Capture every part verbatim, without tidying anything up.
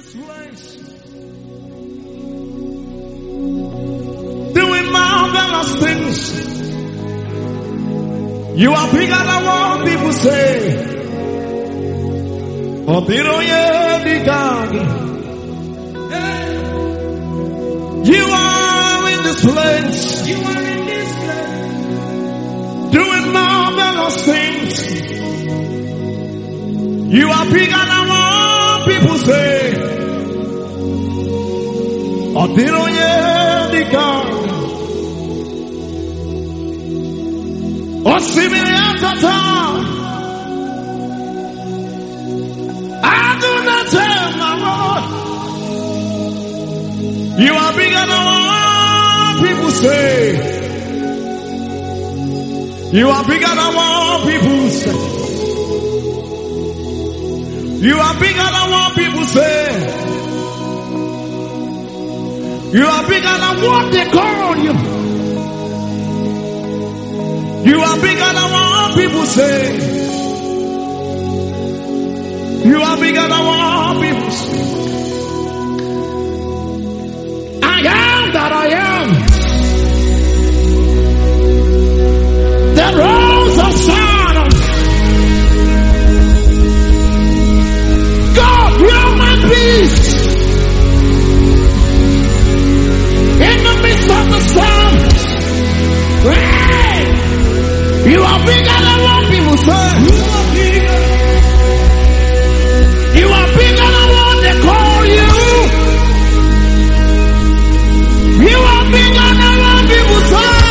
this place, doing marvelous things. You are bigger than what people say. Oh, you are in this place. You are in this place, doing marvelous things. You are bigger than what people say. Oh, oh, similiatata. I do not tell my Lord. You are bigger than what people say. You are bigger than what people say. You are bigger than what people say. You are bigger than what they call you. You are bigger than what people say. You are bigger than what people say. I am that I am. The rose of Sharon. God, you are my peace. In the midst of the storm. Hey! You are bigger than what people say. You are bigger. You are bigger than what they call you. You are bigger than what people say.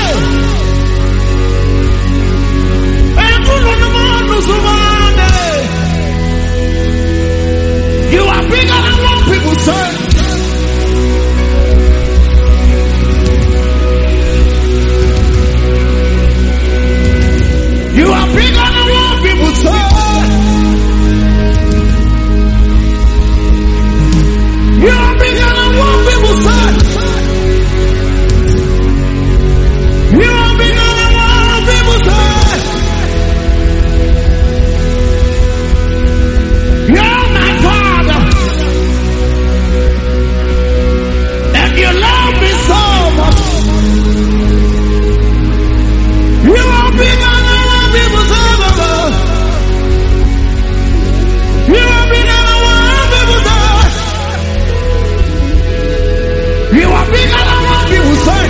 You are bigger than what people say. You are bigger than what people say. You are bigger than what people say. You are bigger than what people say. You're my Father. And you love me so much. You are bigger than people say, you are bigger than what people say. You are bigger than what people say.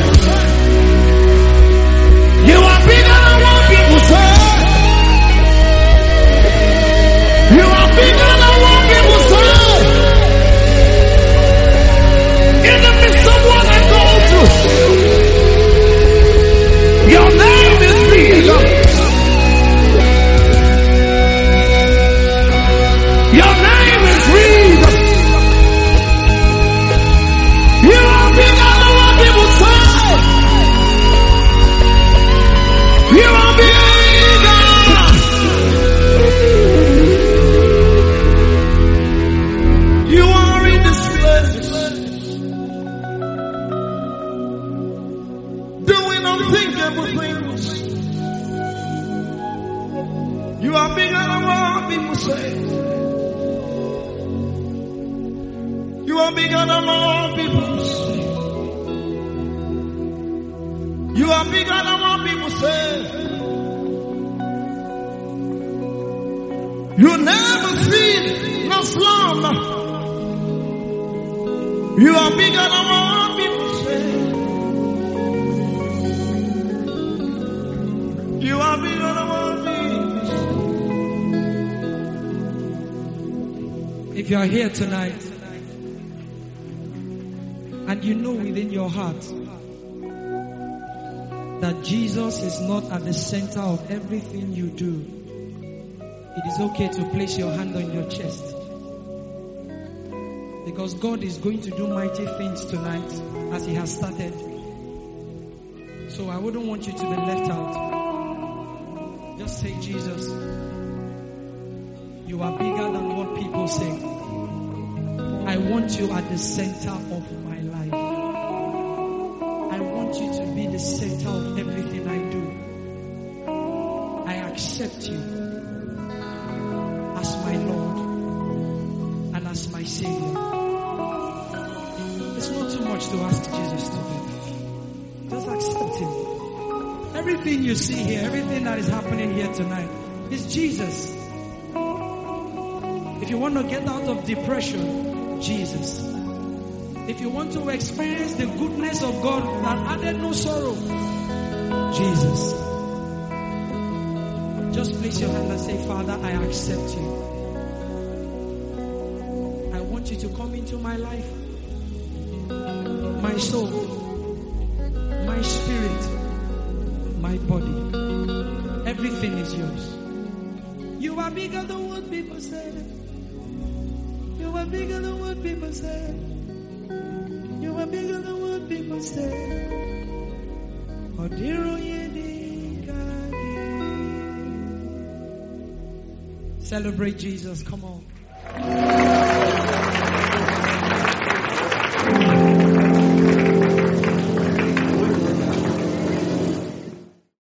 You are bigger than what people say. You are bigger than what people say. In the midst of what I go through, your name is bigger. Your name is real. You are bigger than what people say. You are bigger. You are in this place, doing unthinkable things. You are bigger than what people say. You are bigger than all people say. You are bigger than what people say. You never feed no slumber. You are bigger than what people say. You are bigger than what people say. If you are here tonight, and you know within your heart that Jesus is not at the center of everything you do, it is okay to place your hand on your chest. Because God is going to do mighty things tonight as He has started. So I wouldn't want you to be left out. Just say, Jesus, you are bigger than what people say. I want you at the center of my life. I want you to be the center of everything I do. I accept you as my Lord and as my Savior. It's not too much to ask Jesus to do. Just accept Him. Everything you see here, everything that is happening here tonight is Jesus. If you want to get out of depression, Jesus. If you want to experience the goodness of God that added no sorrow, Jesus. Just place your hand and say, Father, I accept you. I want you to come into my life. My soul, my spirit, my body. Everything is yours. You are bigger than what people say. You are bigger than what people say. You are bigger than what people say. Celebrate Jesus. Come on.